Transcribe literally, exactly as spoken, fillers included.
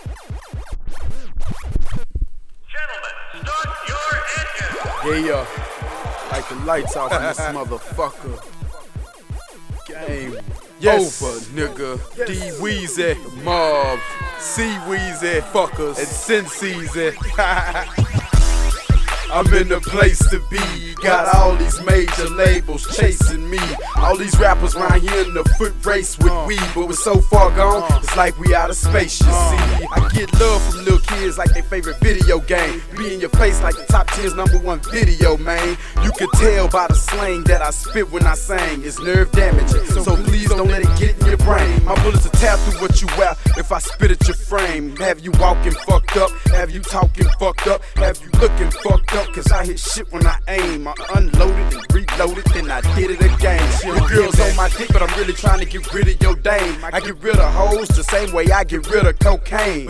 Gentlemen, start your engine. Yeah, like the lights off in this motherfucker. Game Yes. over, nigga. Yes. D-Weezy, Mob, C-Weezy, fuckers, and Sin-Ceezy. I'm in the place to be. Got all these major labels chasing me. All these rappers round here in the foot race with weed, but we're so far gone, it's like we out of space, you see. I get love from little kids like their favorite video game. Be in your face like the top ten's number one video, man. You can tell by the slang that I spit when I sing. It's nerve damaging, so please don't let it get in your brain. My bullets will tap through what you wear if I spit at your frame. Have you walking fucked up? Have you talking fucked up? Have you looking fucked up? Cause I hit shit when I aim. I unloaded and reloaded, then I did it again. Your girl's on my dick, but I'm really trying to get rid of your dame. I get rid of hoes the same way I get rid of cocaine.